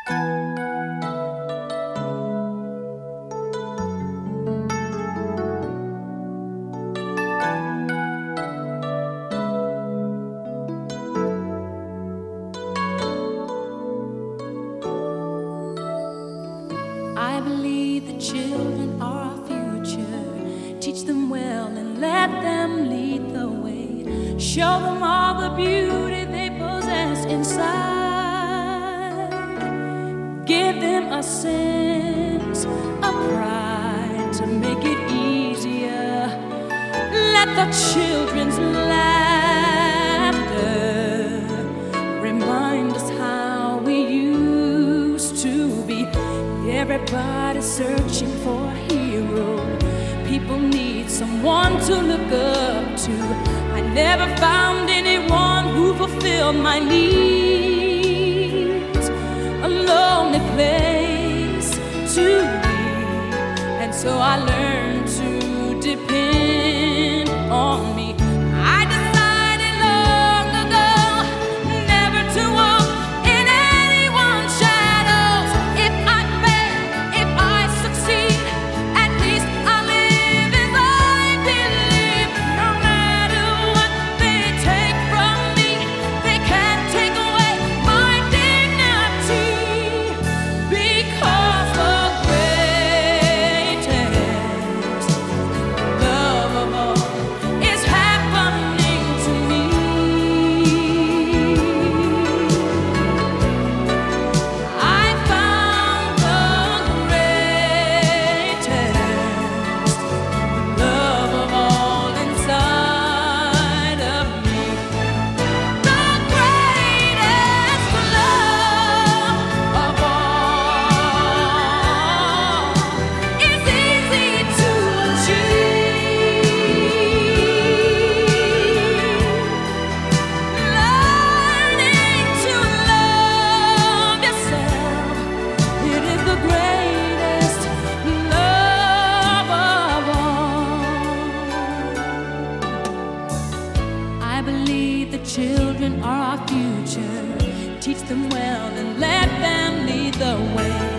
I believe the children are our future. Teach them well and let them lead the way. Show them all the beauty they possess inside. Give them a sense of pride to make it easier. Let the children's laughter remind us how we used to be. Everybody's searching for a hero. People need someone to look up to. I never found anyone who fulfilled my needs. A lonely place to be, and so I learned to depend on me. I decided long ago never to walk in anyone's shadows. If I fail, if I succeed, at least I live as I believe. No matter what they take from me, they can't take away my dignity. Because the greatest love of all is happening to me. I found the greatest love of all inside of me. The greatest love of all is easy to achieve. Learning to love yourself, it is the greatest love of all. I believe the children are our future. Teach them well and let them lead the way.